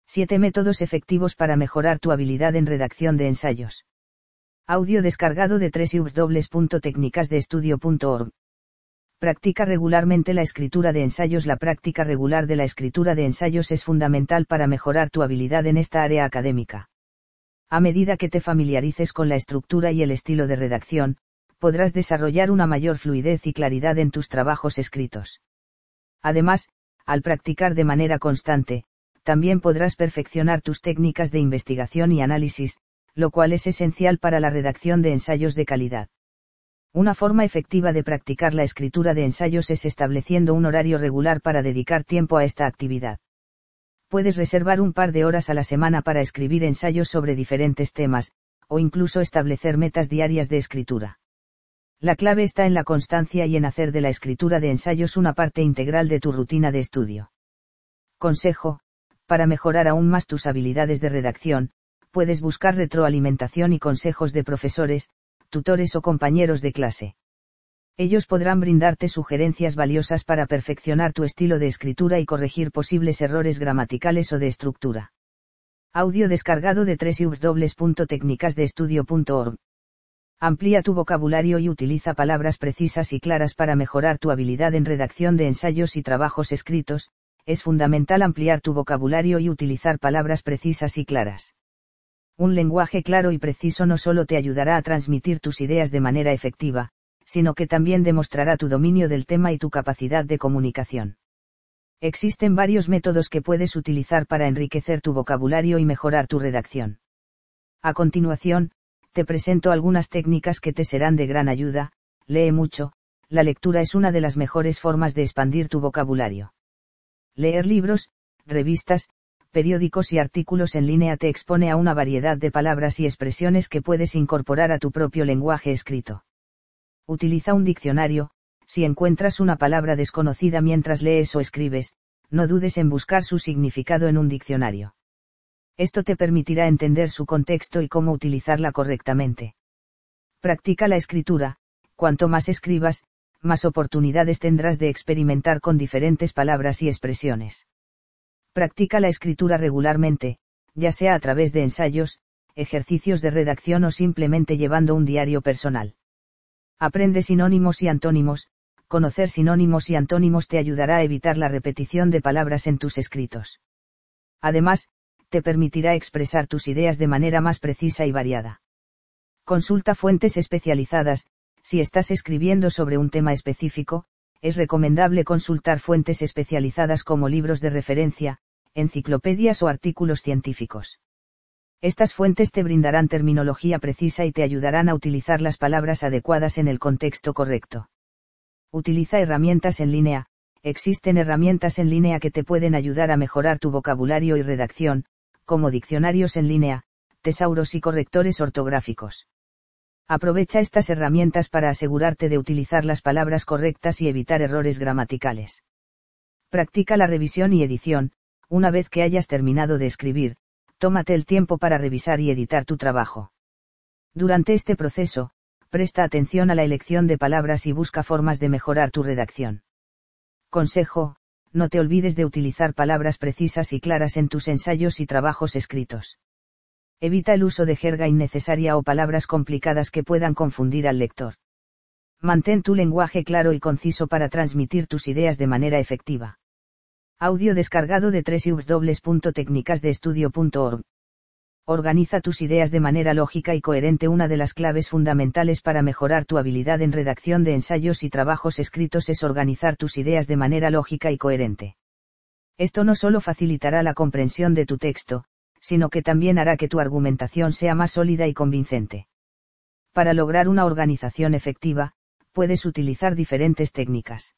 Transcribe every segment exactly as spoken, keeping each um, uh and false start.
siete métodos efectivos para mejorar tu habilidad en redacción de ensayos. Audio descargado de doble u doble u doble u punto técnicas de estudio punto org. Practica regularmente la escritura de ensayos. La práctica regular de la escritura de ensayos es fundamental para mejorar tu habilidad en esta área académica. A medida que te familiarices con la estructura y el estilo de redacción, podrás desarrollar una mayor fluidez y claridad en tus trabajos escritos. Además, al practicar de manera constante, también podrás perfeccionar tus técnicas de investigación y análisis, lo cual es esencial para la redacción de ensayos de calidad. Una forma efectiva de practicar la escritura de ensayos es estableciendo un horario regular para dedicar tiempo a esta actividad. Puedes reservar un par de horas a la semana para escribir ensayos sobre diferentes temas, o incluso establecer metas diarias de escritura. La clave está en la constancia y en hacer de la escritura de ensayos una parte integral de tu rutina de estudio. Consejo: para mejorar aún más tus habilidades de redacción, puedes buscar retroalimentación y consejos de profesores, tutores o compañeros de clase. Ellos podrán brindarte sugerencias valiosas para perfeccionar tu estilo de escritura y corregir posibles errores gramaticales o de estructura. Audio descargado de doble u doble u doble u punto técnicas de estudio punto org. Amplía tu vocabulario y utiliza palabras precisas y claras para mejorar tu habilidad en redacción de ensayos y trabajos escritos. Es fundamental ampliar tu vocabulario y utilizar palabras precisas y claras. Un lenguaje claro y preciso no solo te ayudará a transmitir tus ideas de manera efectiva, sino que también demostrará tu dominio del tema y tu capacidad de comunicación. Existen varios métodos que puedes utilizar para enriquecer tu vocabulario y mejorar tu redacción. A continuación, te presento algunas técnicas que te serán de gran ayuda. Lee mucho. La lectura es una de las mejores formas de expandir tu vocabulario. Leer libros, revistas, periódicos y artículos en línea te expone a una variedad de palabras y expresiones que puedes incorporar a tu propio lenguaje escrito. Utiliza un diccionario. Si encuentras una palabra desconocida mientras lees o escribes, no dudes en buscar su significado en un diccionario. Esto te permitirá entender su contexto y cómo utilizarla correctamente. Practica la escritura. Cuanto más escribas, más oportunidades tendrás de experimentar con diferentes palabras y expresiones. Practica la escritura regularmente, ya sea a través de ensayos, ejercicios de redacción o simplemente llevando un diario personal. Aprende sinónimos y antónimos. Conocer sinónimos y antónimos te ayudará a evitar la repetición de palabras en tus escritos. Además, te permitirá expresar tus ideas de manera más precisa y variada. Consulta fuentes especializadas. Si estás escribiendo sobre un tema específico, es recomendable consultar fuentes especializadas como libros de referencia, enciclopedias o artículos científicos. Estas fuentes te brindarán terminología precisa y te ayudarán a utilizar las palabras adecuadas en el contexto correcto. Utiliza herramientas en línea. Existen herramientas en línea que te pueden ayudar a mejorar tu vocabulario y redacción, como diccionarios en línea, tesauros y correctores ortográficos. Aprovecha estas herramientas para asegurarte de utilizar las palabras correctas y evitar errores gramaticales. Practica la revisión y edición. Una vez que hayas terminado de escribir, tómate el tiempo para revisar y editar tu trabajo. Durante este proceso, presta atención a la elección de palabras y busca formas de mejorar tu redacción. Consejo: no te olvides de utilizar palabras precisas y claras en tus ensayos y trabajos escritos. Evita el uso de jerga innecesaria o palabras complicadas que puedan confundir al lector. Mantén tu lenguaje claro y conciso para transmitir tus ideas de manera efectiva. Audio descargado de doble u doble u doble u punto técnicas de estudio punto org. Organiza tus ideas de manera lógica y coherente. Una de las claves fundamentales para mejorar tu habilidad en redacción de ensayos y trabajos escritos es organizar tus ideas de manera lógica y coherente. Esto no solo facilitará la comprensión de tu texto, sino que también hará que tu argumentación sea más sólida y convincente. Para lograr una organización efectiva, puedes utilizar diferentes técnicas.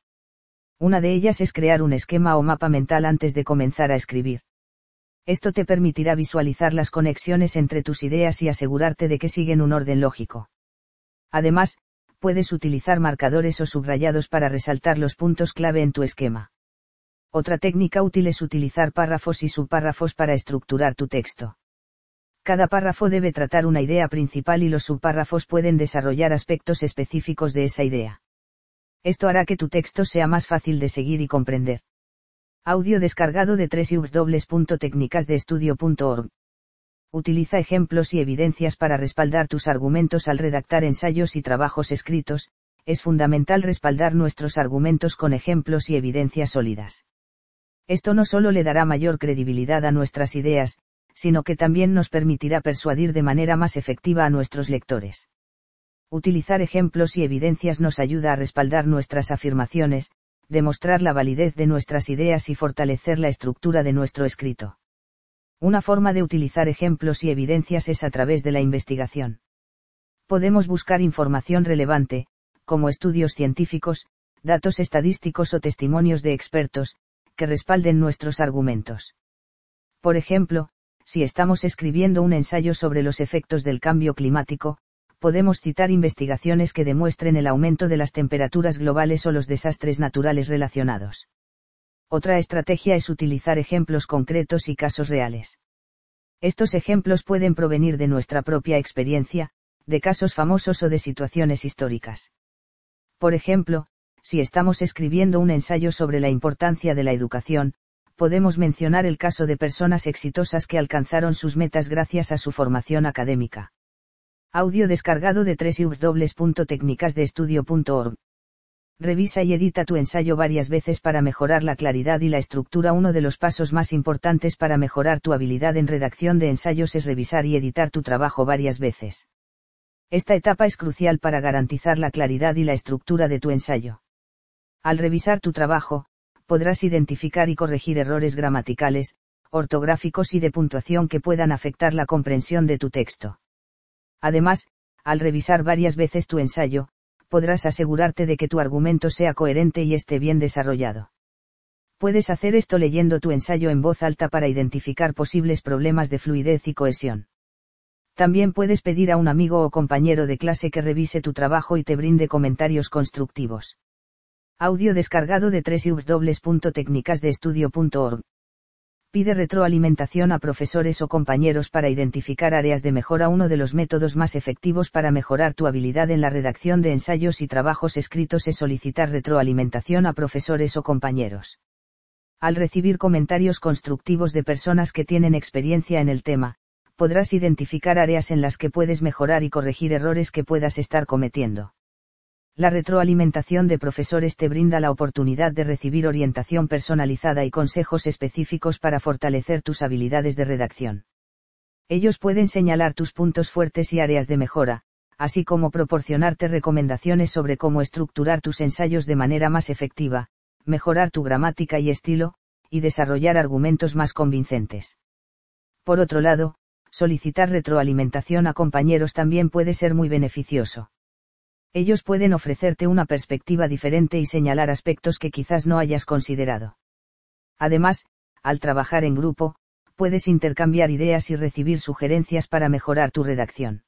Una de ellas es crear un esquema o mapa mental antes de comenzar a escribir. Esto te permitirá visualizar las conexiones entre tus ideas y asegurarte de que siguen un orden lógico. Además, puedes utilizar marcadores o subrayados para resaltar los puntos clave en tu esquema. Otra técnica útil es utilizar párrafos y subpárrafos para estructurar tu texto. Cada párrafo debe tratar una idea principal y los subpárrafos pueden desarrollar aspectos específicos de esa idea. Esto hará que tu texto sea más fácil de seguir y comprender. Audio descargado de doble u doble u doble u punto técnicas de estudio punto org. Utiliza ejemplos y evidencias para respaldar tus argumentos al redactar ensayos y trabajos escritos. Es fundamental respaldar nuestros argumentos con ejemplos y evidencias sólidas. Esto no solo le dará mayor credibilidad a nuestras ideas, sino que también nos permitirá persuadir de manera más efectiva a nuestros lectores. Utilizar ejemplos y evidencias nos ayuda a respaldar nuestras afirmaciones, demostrar la validez de nuestras ideas y fortalecer la estructura de nuestro escrito. Una forma de utilizar ejemplos y evidencias es a través de la investigación. Podemos buscar información relevante, como estudios científicos, datos estadísticos o testimonios de expertos, que respalden nuestros argumentos. Por ejemplo, si estamos escribiendo un ensayo sobre los efectos del cambio climático, podemos citar investigaciones que demuestren el aumento de las temperaturas globales o los desastres naturales relacionados. Otra estrategia es utilizar ejemplos concretos y casos reales. Estos ejemplos pueden provenir de nuestra propia experiencia, de casos famosos o de situaciones históricas. Por ejemplo, si estamos escribiendo un ensayo sobre la importancia de la educación, podemos mencionar el caso de personas exitosas que alcanzaron sus metas gracias a su formación académica. Audio descargado de doble u doble u doble u punto técnicas de estudio punto org. Revisa y edita tu ensayo varias veces para mejorar la claridad y la estructura. Uno de los pasos más importantes para mejorar tu habilidad en redacción de ensayos es revisar y editar tu trabajo varias veces. Esta etapa es crucial para garantizar la claridad y la estructura de tu ensayo. Al revisar tu trabajo, podrás identificar y corregir errores gramaticales, ortográficos y de puntuación que puedan afectar la comprensión de tu texto. Además, al revisar varias veces tu ensayo, podrás asegurarte de que tu argumento sea coherente y esté bien desarrollado. Puedes hacer esto leyendo tu ensayo en voz alta para identificar posibles problemas de fluidez y cohesión. También puedes pedir a un amigo o compañero de clase que revise tu trabajo y te brinde comentarios constructivos. Audio descargado de doble u doble u doble u punto técnicas de estudio punto org. Pide retroalimentación a profesores o compañeros para identificar áreas de mejora. Uno de los métodos más efectivos para mejorar tu habilidad en la redacción de ensayos y trabajos escritos es solicitar retroalimentación a profesores o compañeros. Al recibir comentarios constructivos de personas que tienen experiencia en el tema, podrás identificar áreas en las que puedes mejorar y corregir errores que puedas estar cometiendo. La retroalimentación de profesores te brinda la oportunidad de recibir orientación personalizada y consejos específicos para fortalecer tus habilidades de redacción. Ellos pueden señalar tus puntos fuertes y áreas de mejora, así como proporcionarte recomendaciones sobre cómo estructurar tus ensayos de manera más efectiva, mejorar tu gramática y estilo, y desarrollar argumentos más convincentes. Por otro lado, solicitar retroalimentación a compañeros también puede ser muy beneficioso. Ellos pueden ofrecerte una perspectiva diferente y señalar aspectos que quizás no hayas considerado. Además, al trabajar en grupo, puedes intercambiar ideas y recibir sugerencias para mejorar tu redacción.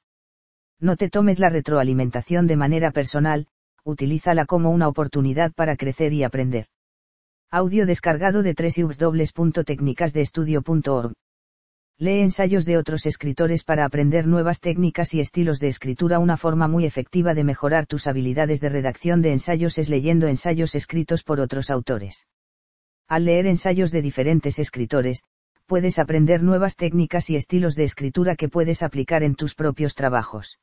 No te tomes la retroalimentación de manera personal, utilízala como una oportunidad para crecer y aprender. Audio descargado de doble u doble u doble u punto técnicas de estudio punto org. Lee ensayos de otros escritores para aprender nuevas técnicas y estilos de escritura. Una forma muy efectiva de mejorar tus habilidades de redacción de ensayos es leyendo ensayos escritos por otros autores. Al leer ensayos de diferentes escritores, puedes aprender nuevas técnicas y estilos de escritura que puedes aplicar en tus propios trabajos.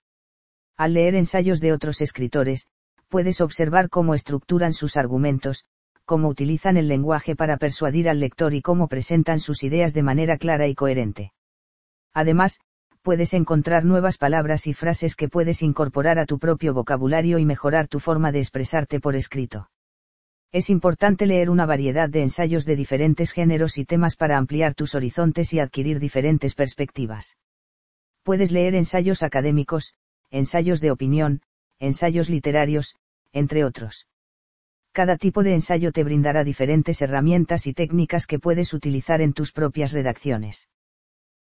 Al leer ensayos de otros escritores, puedes observar cómo estructuran sus argumentos, cómo utilizan el lenguaje para persuadir al lector y cómo presentan sus ideas de manera clara y coherente. Además, puedes encontrar nuevas palabras y frases que puedes incorporar a tu propio vocabulario y mejorar tu forma de expresarte por escrito. Es importante leer una variedad de ensayos de diferentes géneros y temas para ampliar tus horizontes y adquirir diferentes perspectivas. Puedes leer ensayos académicos, ensayos de opinión, ensayos literarios, entre otros. Cada tipo de ensayo te brindará diferentes herramientas y técnicas que puedes utilizar en tus propias redacciones.